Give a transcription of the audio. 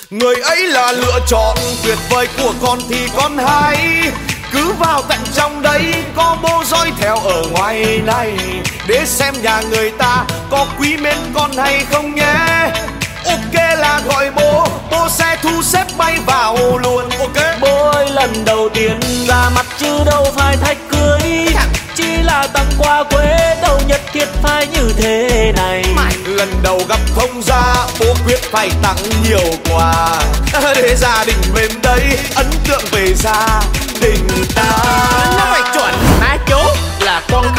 Người ấy là lựa chọn tuyệt vời của con thì con hãy cứ vào tận trong đấy, có bố dõi theo ở ngoài này để xem nhà người ta có quý mến con hay không nhé. Ok là gọi bố, bố sẽ thu xếp bay vào luôn. Ok Bố ơi lần đầu tiên ra mặt chứ đâu phải thách cưới, chỉ là tặng quà quê đâu nhất thiết phải như thế này. Lần đầu gặp thông gia, bố quyết phải tặng nhiều quà để gia đình bên đây ấn tượng về gia đình ta. Nó phải chuẩn.